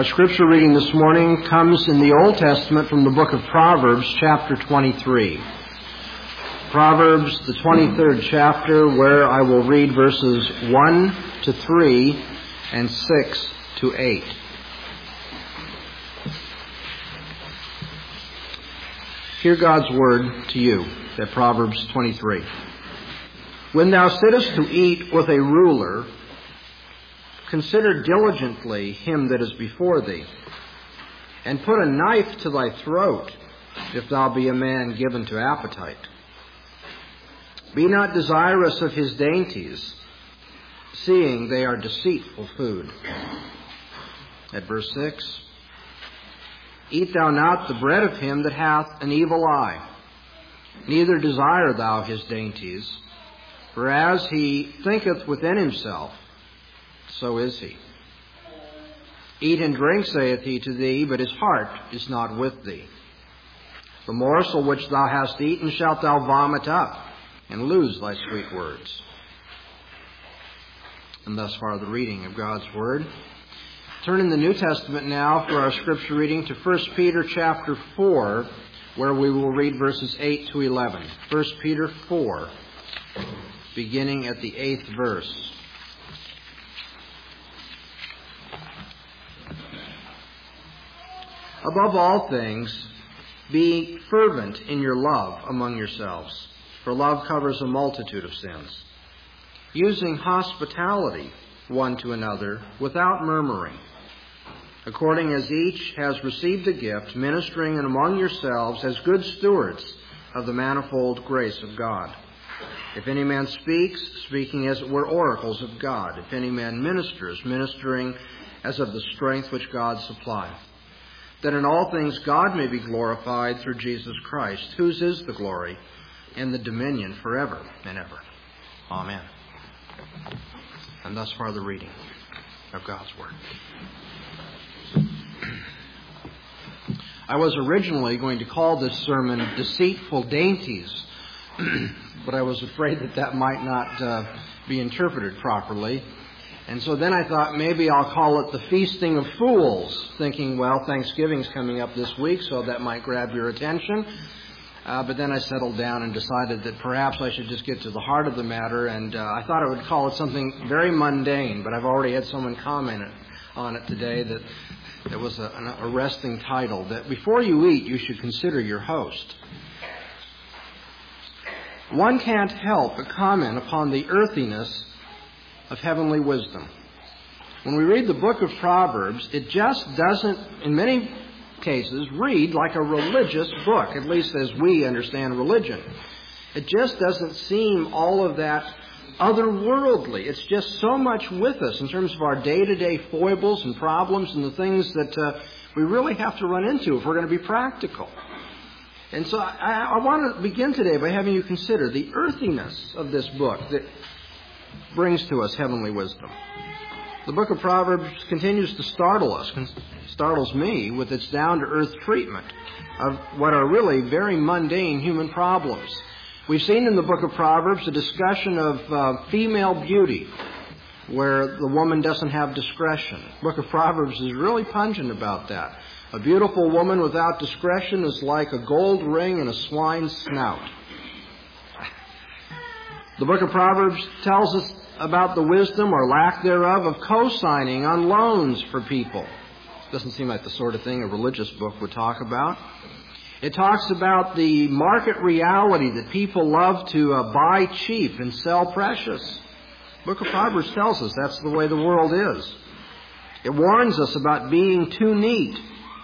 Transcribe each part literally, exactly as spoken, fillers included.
Our scripture reading this morning comes in the Old Testament from the book of Proverbs, chapter twenty-three. Proverbs, the twenty-third chapter, where I will read verses one to three and six to eight. Hear God's word to you, at Proverbs twenty-three. When thou sittest to eat with a ruler, consider diligently him that is before thee, and put a knife to thy throat, if thou be a man given to appetite. Be not desirous of his dainties, seeing they are deceitful food. At verse six, eat thou not the bread of him that hath an evil eye, neither desire thou his dainties, for as he thinketh within himself, so is he. Eat and drink, saith he to thee, but his heart is not with thee. The morsel which thou hast eaten shalt thou vomit up, and lose thy sweet words. And thus far the reading of God's Word. Turn in the New Testament now for our scripture reading to First Peter chapter four, where we will read verses eight to eleven. First Peter four, beginning at the eighth verse. Above all things, be fervent in your love among yourselves, for love covers a multitude of sins. Using hospitality one to another without murmuring, according as each has received a gift, ministering among yourselves as good stewards of the manifold grace of God. If any man speaks, speaking as it were oracles of God. If any man ministers, ministering as of the strength which God supplieth, that in all things God may be glorified through Jesus Christ, whose is the glory and the dominion forever and ever. Amen. And thus far the reading of God's Word. I was originally going to call this sermon Deceitful Dainties, but I was afraid that that might not uh, be interpreted properly. And so then I thought maybe I'll call it the Feasting of Fools, thinking, well, Thanksgiving's coming up this week, so that might grab your attention. Uh, but then I settled down and decided that perhaps I should just get to the heart of the matter, and uh, I thought I would call it something very mundane, but I've already had someone comment on it today that it was a, an arresting title, that before you eat, you should consider your host. One can't help but comment upon the earthiness of heavenly wisdom. When we read the book of Proverbs, it just doesn't, in many cases, read like a religious book, at least as we understand religion. It just doesn't seem all of that otherworldly. It's just so much with us in terms of our day-to-day foibles and problems and the things that uh, we really have to run into if we're going to be practical. And so I, I want to begin today by having you consider the earthiness of this book that brings to us heavenly wisdom. The book of Proverbs continues to startle us, startles me, with its down-to-earth treatment of what are really very mundane human problems. We've seen in the book of Proverbs a discussion of uh, female beauty, where the woman doesn't have discretion. The book of Proverbs is really pungent about that. A beautiful woman without discretion is like a gold ring in a swine's snout. The book of Proverbs tells us about the wisdom or lack thereof of co-signing on loans for people. Doesn't seem like the sort of thing a religious book would talk about. It talks about the market reality that people love to uh, buy cheap and sell precious. The book of Proverbs tells us that's the way the world is. It warns us about being too neat.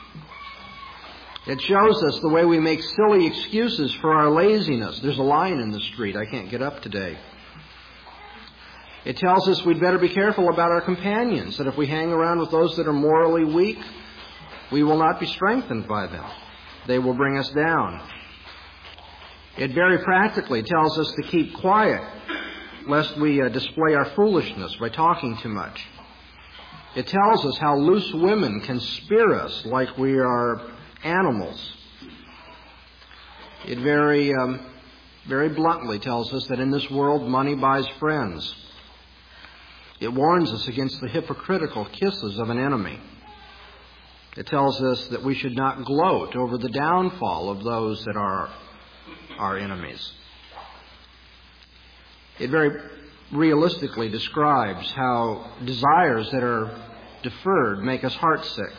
It shows us the way we make silly excuses for our laziness. There's a lion in the street. I can't get up today. It tells us we'd better be careful about our companions, that if we hang around with those that are morally weak, we will not be strengthened by them. They will bring us down. It very practically tells us to keep quiet, lest we uh, display our foolishness by talking too much. It tells us how loose women can spear us like we are animals. It very, um, very bluntly tells us that in this world money buys friends. It warns us against the hypocritical kisses of an enemy. It tells us that we should not gloat over the downfall of those that are our enemies. It very realistically describes how desires that are deferred make us heartsick.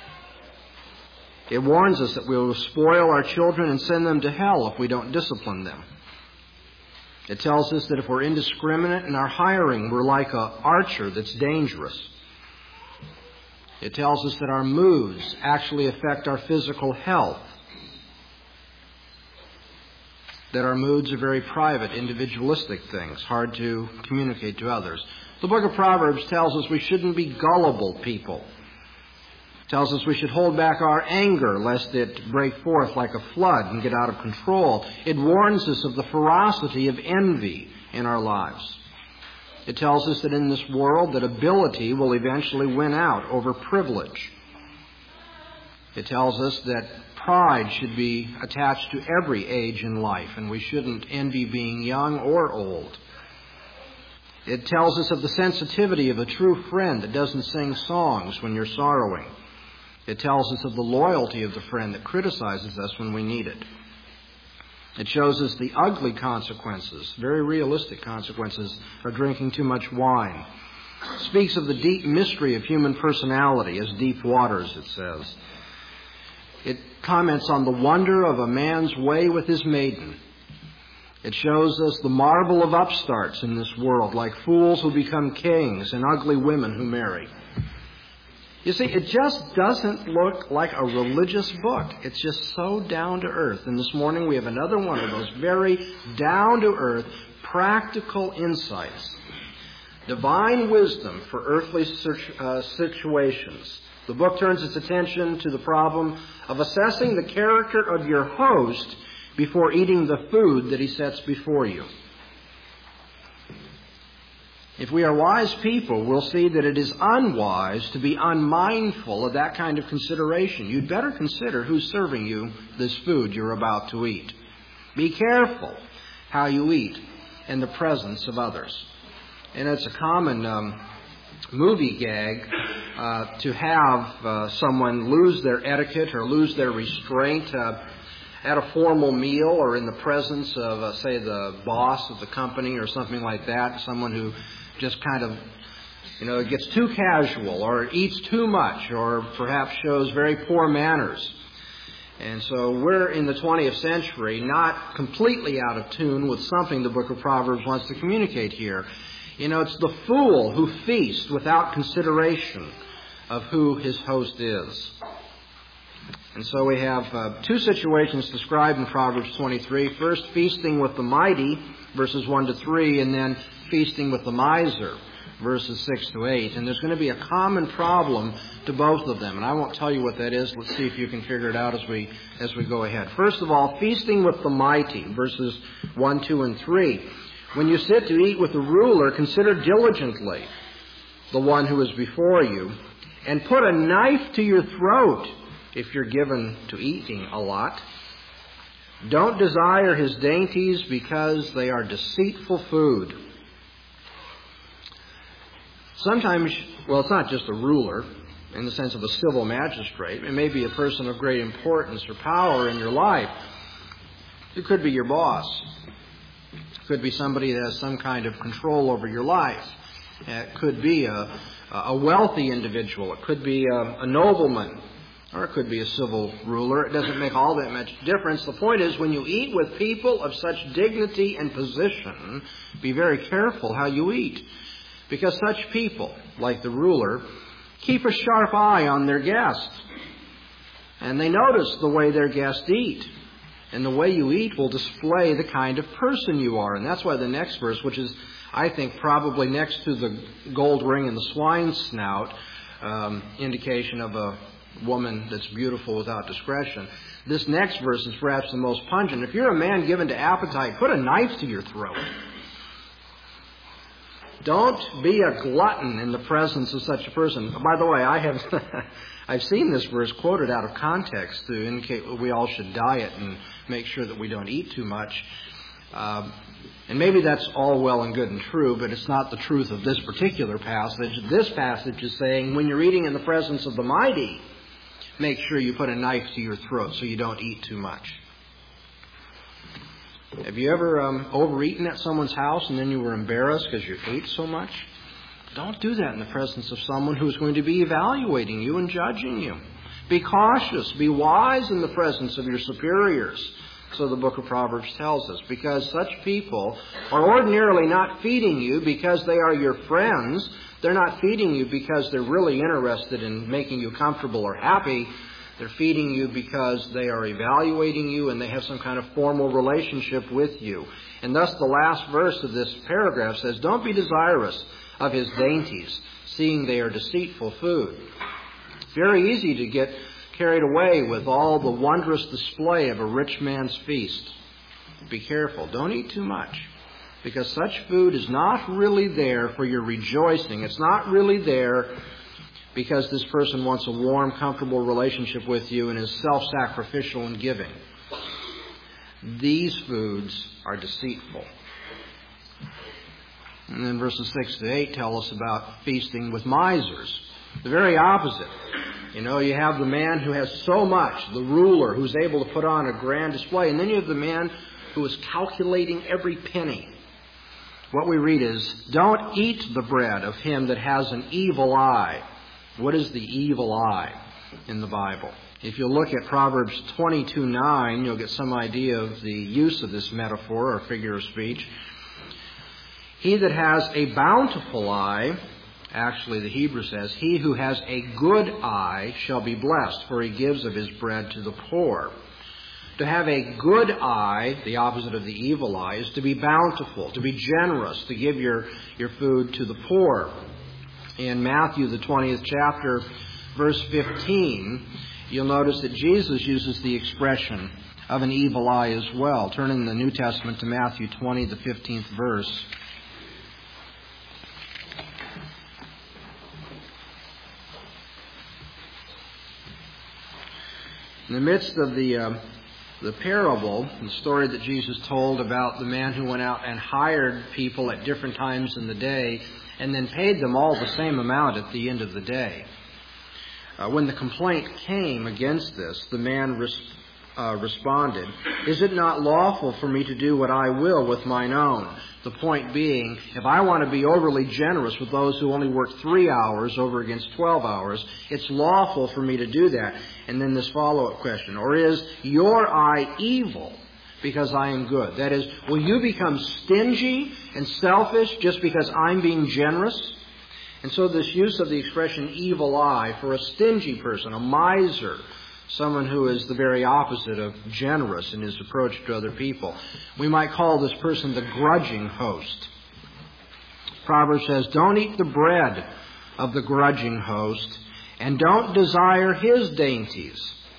It warns us that we will spoil our children and send them to hell if we don't discipline them. It tells us that if we're indiscriminate in our hiring, we're like an archer that's dangerous. It tells us that our moods actually affect our physical health. That our moods are very private, individualistic things, hard to communicate to others. The book of Proverbs tells us we shouldn't be gullible people. It tells us we should hold back our anger lest it break forth like a flood and get out of control. It warns us of the ferocity of envy in our lives. It tells us that in this world that ability will eventually win out over privilege. It tells us that pride should be attached to every age in life, and we shouldn't envy being young or old. It tells us of the sensitivity of a true friend that doesn't sing songs when you're sorrowing. It tells us of the loyalty of the friend that criticizes us when we need it. It shows us the ugly consequences, very realistic consequences, of drinking too much wine. It speaks of the deep mystery of human personality as deep waters, it says. It comments on the wonder of a man's way with his maiden. It shows us the marvel of upstarts in this world, like fools who become kings and ugly women who marry. You see, it just doesn't look like a religious book. It's just so down to earth. And this morning we have another one of those very down to earth, practical insights. Divine wisdom for earthly uh, situations. The book turns its attention to the problem of assessing the character of your host before eating the food that he sets before you. If we are wise people, we'll see that it is unwise to be unmindful of that kind of consideration. You'd better consider who's serving you this food you're about to eat. Be careful how you eat in the presence of others. And it's a common um, movie gag uh, to have uh, someone lose their etiquette or lose their restraint uh, at a formal meal or in the presence of, uh, say, the boss of the company or something like that, someone who just kind of, you know, gets too casual or eats too much or perhaps shows very poor manners. And so we're in the twentieth century, not completely out of tune with something the book of Proverbs wants to communicate here. You know, it's the fool who feasts without consideration of who his host is. And so we have uh, two situations described in Proverbs twenty-three. First, feasting with the mighty, verses one to three, and then feasting with the miser, verses six to eight. And there's going to be a common problem to both of them. And I won't tell you what that is. Let's see if you can figure it out as we as we go ahead. First of all, feasting with the mighty, verses one, two, and three. When you sit to eat with the ruler, consider diligently the one who is before you, and put a knife to your throat if you're given to eating a lot. Don't desire his dainties because they are deceitful food. Sometimes, well, it's not just a ruler in the sense of a civil magistrate. It may be a person of great importance or power in your life. It could be your boss. It could be somebody that has some kind of control over your life. It could be a, a wealthy individual. It could be a, a nobleman. Or it could be a civil ruler. It doesn't make all that much difference. The point is, when you eat with people of such dignity and position, be very careful how you eat. Because such people, like the ruler, keep a sharp eye on their guests. And they notice the way their guests eat. And the way you eat will display the kind of person you are. And that's why the next verse, which is, I think, probably next to the gold ring and the swine's snout, um, indication of a woman that's beautiful without discretion. This next verse is perhaps the most pungent. If you're a man given to appetite, put a knife to your throat. Don't be a glutton in the presence of such a person. By the way, I have I've seen this verse quoted out of context to indicate that we all should diet and make sure that we don't eat too much. Um, and maybe that's all well and good and true, but it's not the truth of this particular passage. This passage is saying when you're eating in the presence of the mighty, make sure you put a knife to your throat so you don't eat too much. Have you ever um, overeaten at someone's house and then you were embarrassed because you ate so much? Don't do that in the presence of someone who's going to be evaluating you and judging you. Be cautious. Be wise in the presence of your superiors. So the book of Proverbs tells us. Because such people are ordinarily not feeding you because they are your friends. They're not feeding you because they're really interested in making you comfortable or happy. They're feeding you because they are evaluating you and they have some kind of formal relationship with you. And thus the last verse of this paragraph says, don't be desirous of his dainties, seeing they are deceitful food. It's very easy to get carried away with all the wondrous display of a rich man's feast. Be careful. Don't eat too much, because such food is not really there for your rejoicing. It's not really there because this person wants a warm, comfortable relationship with you and is self-sacrificial in giving. These foods are deceitful. And then verses six to eight tell us about feasting with misers. The very opposite. You know, you have the man who has so much, the ruler who's able to put on a grand display, and then you have the man who is calculating every penny. What we read is, don't eat the bread of him that has an evil eye. What is the evil eye in the Bible? If you look at Proverbs twenty-two nine, you'll get some idea of the use of this metaphor or figure of speech. He that has a bountiful eye, actually the Hebrew says, he who has a good eye shall be blessed, for he gives of his bread to the poor. To have a good eye, the opposite of the evil eye, is to be bountiful, to be generous, to give your, your food to the poor. In Matthew, the twentieth chapter, verse fifteen, you'll notice that Jesus uses the expression of an evil eye as well. Turn in the New Testament to Matthew twenty, the fifteenth verse. In the midst of the uh, the parable, the story that Jesus told about the man who went out and hired people at different times in the day and then paid them all the same amount at the end of the day. Uh, when the complaint came against this, the man res- uh, responded, "Is it not lawful for me to do what I will with mine own?" The point being, if I want to be overly generous with those who only work three hours over against twelve hours, it's lawful for me to do that. And then this follow-up question, or is your eye evil because I am good? That is, will you become stingy and selfish just because I'm being generous? And so this use of the expression evil eye for a stingy person, a miser, someone who is the very opposite of generous in his approach to other people. We might call this person the grudging host. Proverbs says, don't eat the bread of the grudging host, and don't desire his dainties.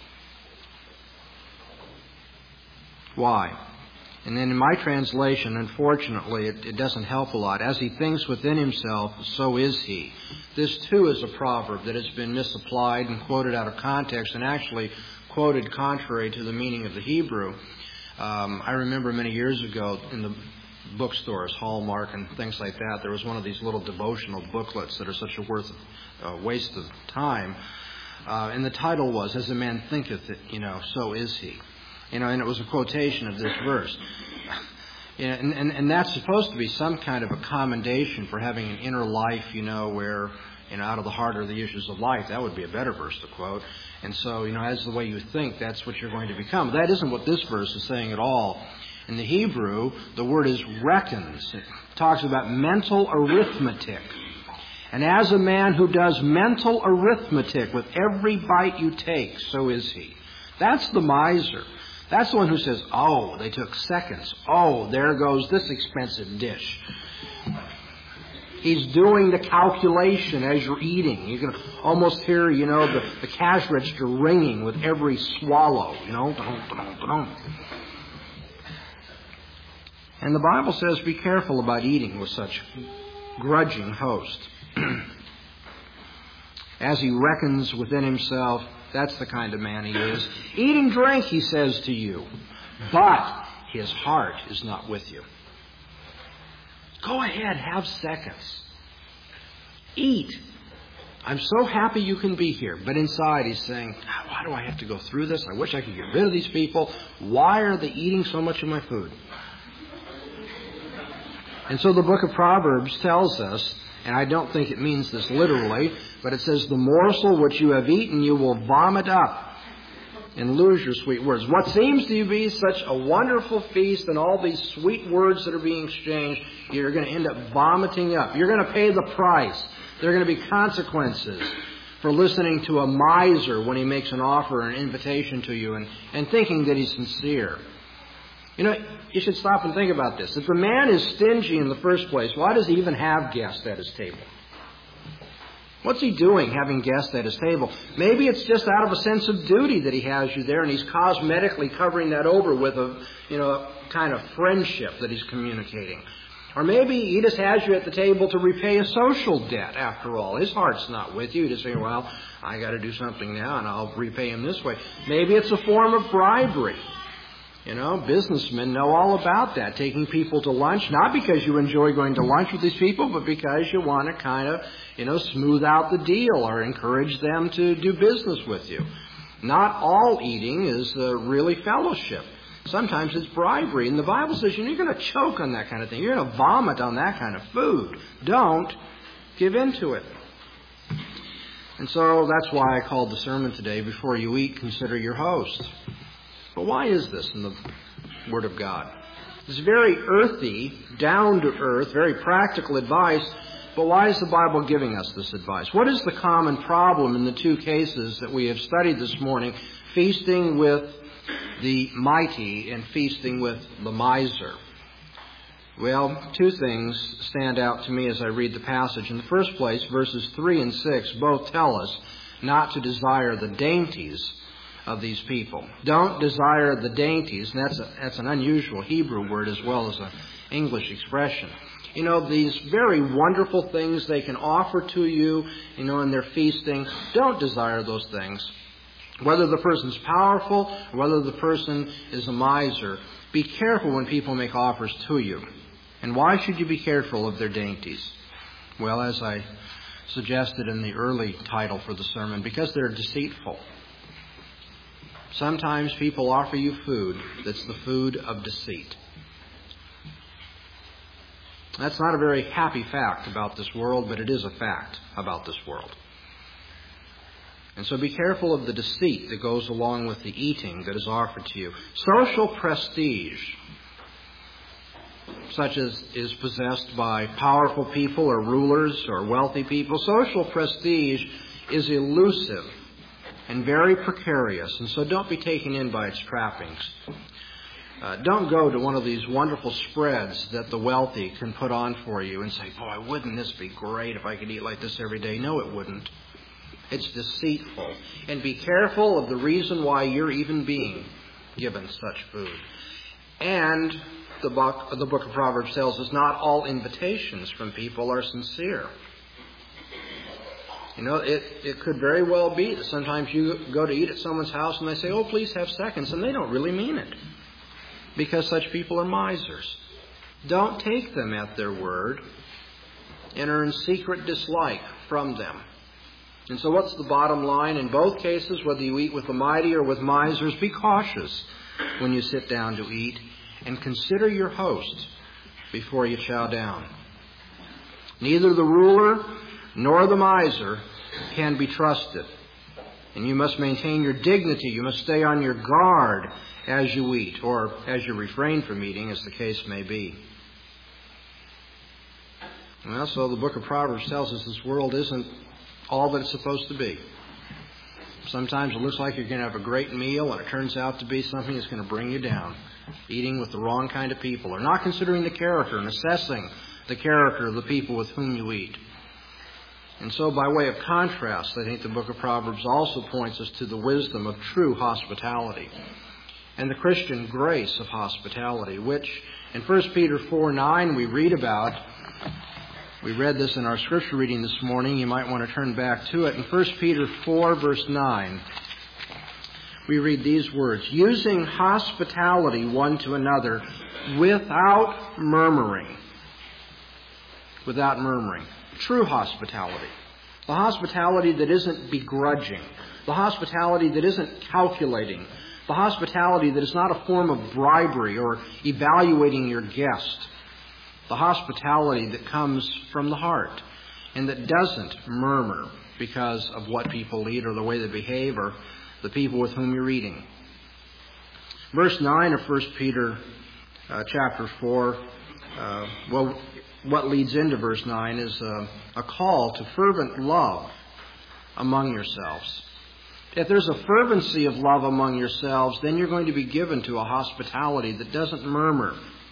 Why? And then in my translation, unfortunately, it, it doesn't help a lot. As he thinks within himself, so is he. This, too, is a proverb that has been misapplied and quoted out of context and actually quoted contrary to the meaning of the Hebrew. Um, I remember many years ago in the bookstores, Hallmark and things like that, there was one of these little devotional booklets that are such a worth of, uh, waste of time. Uh, and the title was, As a Man Thinketh It, you know, so is he. You know, and it was a quotation of this verse. You know, and, and, and that's supposed to be some kind of a commendation for having an inner life, you know, where, you know, out of the heart are the issues of life. That would be a better verse to quote. And so, you know, as the way you think, that's what you're going to become. That isn't what this verse is saying at all. In the Hebrew, the word is reckons. It talks about mental arithmetic. And as a man who does mental arithmetic with every bite you take, so is he. That's the miser. That's the one who says, oh, they took seconds. Oh, there goes this expensive dish. He's doing the calculation as you're eating. You can almost hear, you know, the, the cash register ringing with every swallow, you know. And the Bible says be careful about eating with such grudging host. As he reckons within himself, that's the kind of man he is. Eat and drink, he says to you, but his heart is not with you. Go ahead, have seconds. Eat. I'm so happy you can be here. But inside he's saying, why do I have to go through this? I wish I could get rid of these people. Why are they eating so much of my food? And so the book of Proverbs tells us, and I don't think it means this literally, but it says, the morsel which you have eaten you will vomit up and lose your sweet words. What seems to be such a wonderful feast and all these sweet words that are being exchanged, you're going to end up vomiting up. You're going to pay the price. There are going to be consequences for listening to a miser when he makes an offer or an invitation to you and, and thinking that he's sincere. You know, you should stop and think about this. If the man is stingy in the first place, why does he even have guests at his table? What's he doing having guests at his table? Maybe it's just out of a sense of duty that he has you there, and he's cosmetically covering that over with a, you know, kind of friendship that he's communicating. Or maybe he just has you at the table to repay a social debt, after all. His heart's not with you. He just saying, well, I got to do something now, and I'll repay him this way. Maybe it's a form of bribery. You know, businessmen know all about that, taking people to lunch, not because you enjoy going to lunch with these people, but because you want to kind of, you know, smooth out the deal or encourage them to do business with you. Not all eating is uh, really fellowship. Sometimes it's bribery. And the Bible says, you know, you're going to choke on that kind of thing. You're going to vomit on that kind of food. Don't give in to it. And so that's why I called the sermon today, Before You Eat, Consider Your Host. But why is this in the Word of God? It's very earthy, down-to-earth, very practical advice, but why is the Bible giving us this advice? What is the common problem in the two cases that we have studied this morning, feasting with the mighty and feasting with the miser? Well, two things stand out to me as I read the passage. In the first place, verses three and six both tell us not to desire the dainties of these people. Don't desire the dainties, and that's, a, that's an unusual Hebrew word as well as an English expression. You know, these very wonderful things they can offer to you, you know, in their feasting. Don't desire those things. Whether the person's powerful, whether the person is a miser, be careful when people make offers to you. And why should you be careful of their dainties? Well, as I suggested in the early title for the sermon, because they're deceitful. Sometimes people offer you food that's the food of deceit. That's not a very happy fact about this world, but it is a fact about this world. And so be careful of the deceit that goes along with the eating that is offered to you. Social prestige, such as is possessed by powerful people or rulers or wealthy people, social prestige is elusive and very precarious, and so don't be taken in by its trappings. Uh, don't go to one of these wonderful spreads that the wealthy can put on for you and say, boy, wouldn't this be great if I could eat like this every day? No, it wouldn't. It's deceitful. And be careful of the reason why you're even being given such food. And the book, the book of Proverbs tells us not all invitations from people are sincere. You know, it, it could very well be that sometimes you go to eat at someone's house and they say, oh, please have seconds, and they don't really mean it. Because such people are misers. Don't take them at their word and earn secret dislike from them. And so what's the bottom line? In both cases, whether you eat with the mighty or with misers, be cautious when you sit down to eat and consider your host before you chow down. Neither the ruler nor the miser can be trusted. And you must maintain your dignity. You must stay on your guard as you eat, or as you refrain from eating, as the case may be. Well, so the book of Proverbs tells us this world isn't all that it's supposed to be. Sometimes it looks like you're going to have a great meal, and it turns out to be something that's going to bring you down. Eating with the wrong kind of people, or not considering the character and assessing the character of the people with whom you eat. And so by way of contrast, I think the book of Proverbs also points us to the wisdom of true hospitality and the Christian grace of hospitality, which in First Peter four nine we read about. We read this in our scripture reading this morning. You might want to turn back to it. In First Peter four, verse nine, we read these words, using hospitality one to another without murmuring. Without murmuring. True hospitality. The hospitality that isn't begrudging. The hospitality that isn't calculating. The hospitality that is not a form of bribery or evaluating your guest. The hospitality that comes from the heart and that doesn't murmur because of what people eat or the way they behave or the people with whom you're eating. Verse nine of First Peter uh, chapter four, uh, well, what leads into verse nine is uh, a call to fervent love among yourselves. If there's a fervency of love among yourselves, then you're going to be given to a hospitality that doesn't murmur.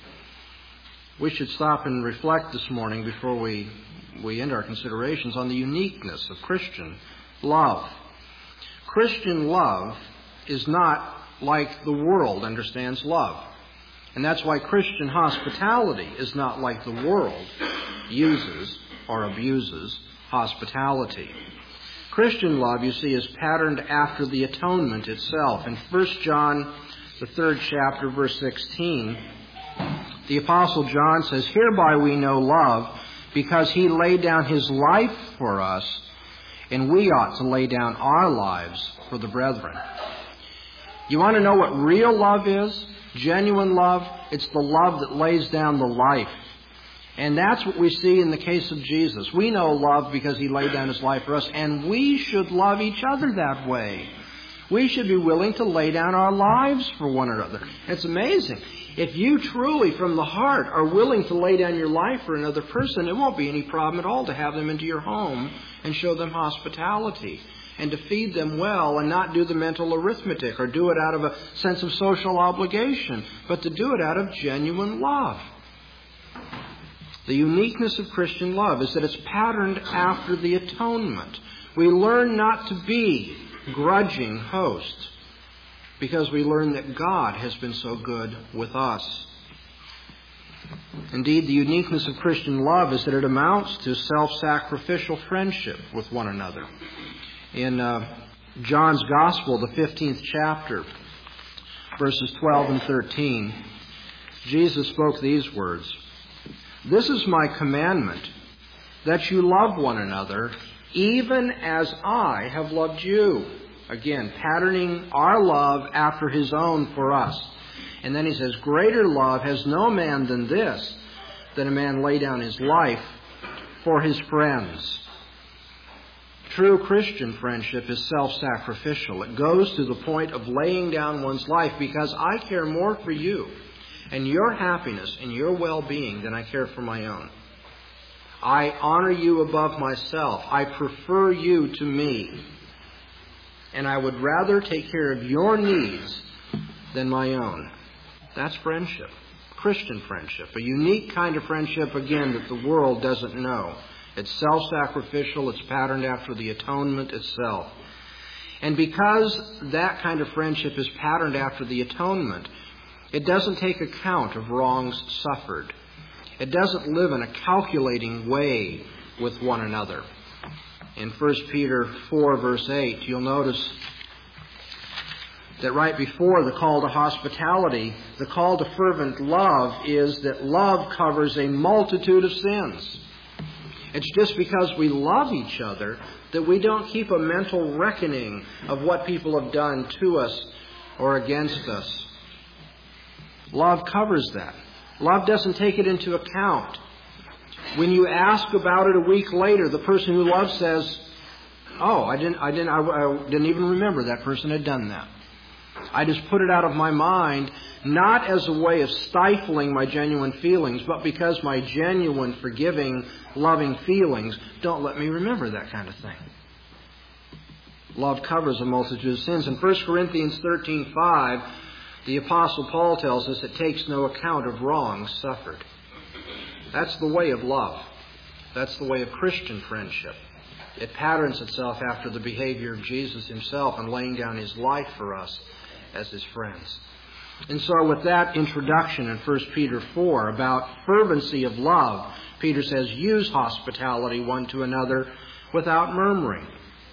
We should stop and reflect this morning before we, we end our considerations on the uniqueness of Christian love. Christian love is not like the world understands love. And that's why Christian hospitality is not like the world uses or abuses hospitality. Christian love, you see, is patterned after the atonement itself. In First John, the third chapter, verse sixteen, the Apostle John says, "Hereby we know love, because he laid down his life for us, and we ought to lay down our lives for the brethren." You want to know what real love is? Genuine love? It's the love that lays down the life. And that's what we see in the case of Jesus. We know love because he laid down his life for us, and we should love each other that way. We should be willing to lay down our lives for one another. It's amazing. If you truly, from the heart, are willing to lay down your life for another person, it won't be any problem at all to have them into your home and show them hospitality and to feed them well and not do the mental arithmetic or do it out of a sense of social obligation, but to do it out of genuine love. The uniqueness of Christian love is that it's patterned after the atonement. We learn not to be grudging hosts because we learn that God has been so good with us. Indeed, the uniqueness of Christian love is that it amounts to self-sacrificial friendship with one another. In uh, John's Gospel, the fifteenth chapter, verses twelve and thirteen, Jesus spoke these words, "This is my commandment, that you love one another, even as I have loved you." Again, patterning our love after his own for us. And then he says, "Greater love has no man than this, that a man lay down his life for his friends." True Christian friendship is self-sacrificial. It goes to the point of laying down one's life because I care more for you and your happiness and your well-being than I care for my own. I honor you above myself. I prefer you to me. And I would rather take care of your needs than my own. That's friendship. Christian friendship. A unique kind of friendship, again, that the world doesn't know. It's self-sacrificial. It's patterned after the atonement itself. And because that kind of friendship is patterned after the atonement, it doesn't take account of wrongs suffered. It doesn't live in a calculating way with one another. In First Peter four, verse eight, you'll notice that right before the call to hospitality, the call to fervent love is that love covers a multitude of sins. It's just because we love each other that we don't keep a mental reckoning of what people have done to us or against us. Love covers that. Love doesn't take it into account. When you ask about it a week later, the person who loves says, "Oh, I didn't, I didn't, I, I didn't even remember that person had done that. I just put it out of my mind, not as a way of stifling my genuine feelings, but because my genuine, forgiving, loving feelings don't let me remember that kind of thing." Love covers a multitude of sins. In First Corinthians thirteen five, the Apostle Paul tells us it takes no account of wrongs suffered. That's the way of love. That's the way of Christian friendship. It patterns itself after the behavior of Jesus himself in laying down his life for us as his friends. And so with that introduction in First Peter four about fervency of love, Peter says, use hospitality one to another without murmuring.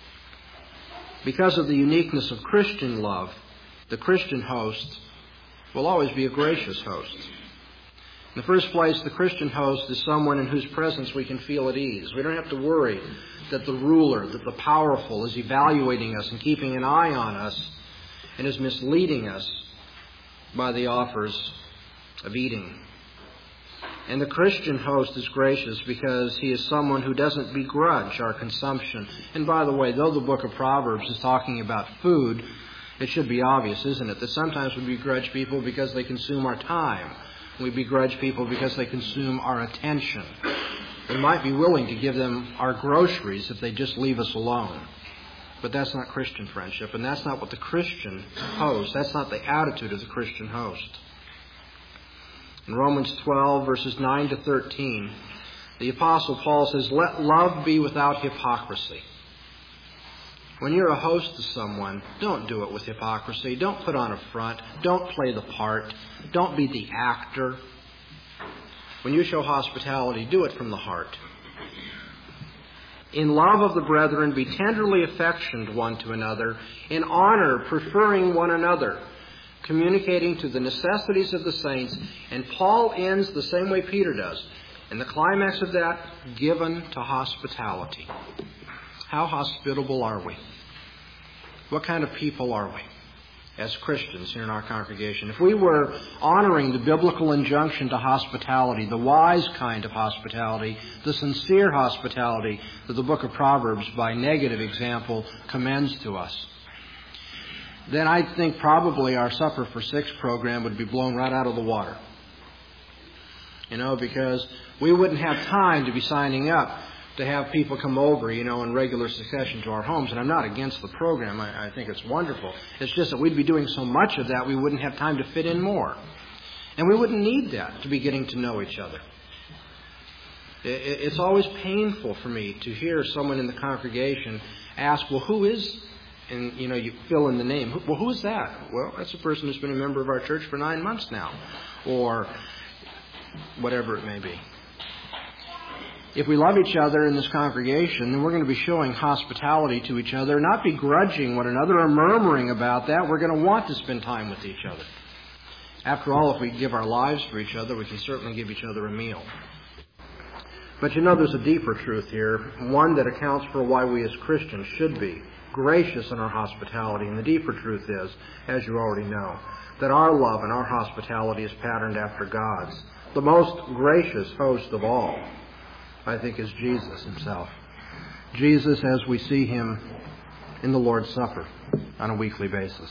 Because of the uniqueness of Christian love, the Christian host will always be a gracious host. In the first place, the Christian host is someone in whose presence we can feel at ease. We don't have to worry that the ruler, that the powerful is evaluating us and keeping an eye on us and is misleading us by the offers of eating. And the Christian host is gracious because he is someone who doesn't begrudge our consumption. And by the way, though the book of Proverbs is talking about food, it should be obvious, isn't it, that sometimes we begrudge people because they consume our time. We begrudge people because they consume our attention. We might be willing to give them our groceries if they just leave us alone. But that's not Christian friendship, and that's not what the Christian host, that's not the attitude of the Christian host. In Romans twelve, verses nine to thirteen, the Apostle Paul says, "Let love be without hypocrisy." When you're a host to someone, don't do it with hypocrisy. Don't put on a front. Don't play the part. Don't be the actor. When you show hospitality, do it from the heart. In love of the brethren, be tenderly affectioned one to another, in honor preferring one another, communicating to the necessities of the saints. And Paul ends the same way Peter does. In the climax of that, given to hospitality. How hospitable are we? What kind of people are we as Christians here in our congregation? If we were honoring the biblical injunction to hospitality, the wise kind of hospitality, the sincere hospitality that the book of Proverbs, by negative example, commends to us, then I think probably our Supper for Six program would be blown right out of the water. You know, because we wouldn't have time to be signing up to have people come over, you know, in regular succession to our homes. And I'm not against the program. I, I think it's wonderful. It's just that we'd be doing so much of that, we wouldn't have time to fit in more. And we wouldn't need that to be getting to know each other. It, it's always painful for me to hear someone in the congregation ask, well, who is, and, you know, you fill in the name. Well, who is that? Well, that's a person who's been a member of our church for nine months now. Or whatever it may be. If we love each other in this congregation, then we're going to be showing hospitality to each other, not begrudging one another or murmuring about that. We're going to want to spend time with each other. After all, if we give our lives for each other, we can certainly give each other a meal. But you know, there's a deeper truth here, one that accounts for why we as Christians should be gracious in our hospitality. And the deeper truth is, as you already know, that our love and our hospitality is patterned after God's. The most gracious host of all, I think, is Jesus himself. Jesus as we see him in the Lord's Supper on a weekly basis.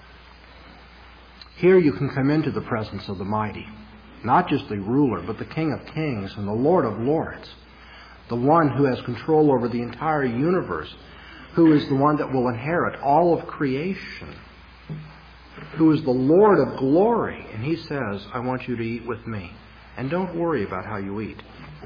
Here you can come into the presence of the mighty, not just the ruler, but the King of Kings and the Lord of Lords, the one who has control over the entire universe, who is the one that will inherit all of creation, who is the Lord of glory. And he says, I want you to eat with me. And don't worry about how you eat.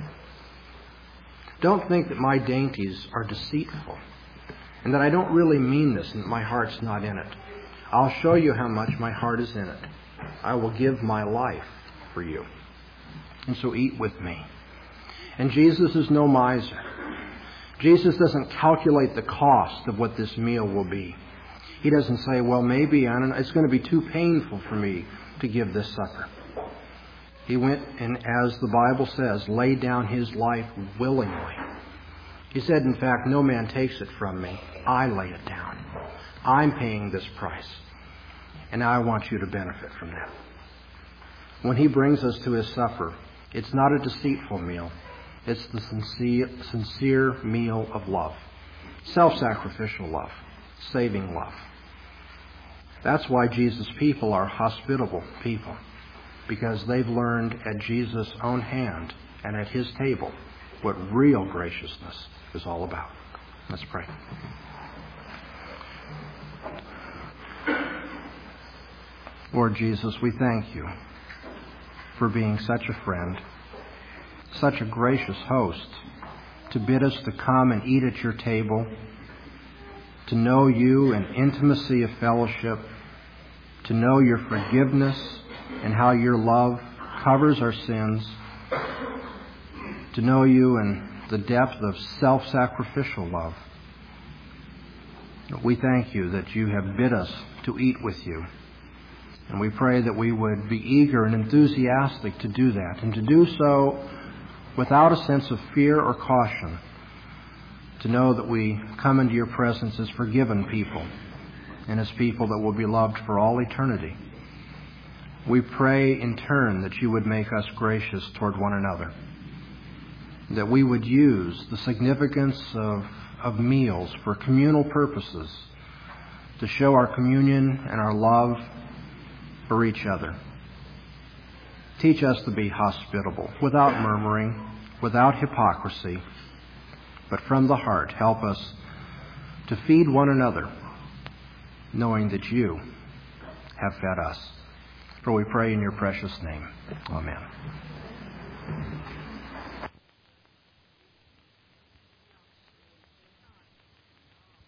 Don't think that my dainties are deceitful and that I don't really mean this and that my heart's not in it. I'll show you how much my heart is in it. I will give my life for you. And so eat with me. And Jesus is no miser. Jesus doesn't calculate the cost of what this meal will be. He doesn't say, well, maybe I don't know, it's going to be too painful for me to give this supper. He went and, as the Bible says, laid down his life willingly. He said, in fact, no man takes it from me. I lay it down. I'm paying this price. And I want you to benefit from that. When he brings us to his supper, it's not a deceitful meal. It's the sincere, sincere meal of love. Self-sacrificial love. Saving love. That's why Jesus' people are hospitable people. Because they've learned at Jesus' own hand and at his table what real graciousness is all about. Let's pray. Lord Jesus, we thank you for being such a friend, such a gracious host, to bid us to come and eat at your table, to know you in intimacy of fellowship, to know your forgiveness and how your love covers our sins, to know you in the depth of self-sacrificial love. We thank you that you have bid us to eat with you And we pray that we would be eager and enthusiastic to do that, and to do so without a sense of fear or caution, to know that we come into your presence as forgiven people and as people that will be loved for all eternity. We pray in turn that you would make us gracious toward one another, that we would use the significance of, of meals for communal purposes to show our communion and our love for each other. Teach us to be hospitable, without murmuring, without hypocrisy, but from the heart. Help us to feed one another, knowing that you have fed us. For we pray in your precious name. Amen.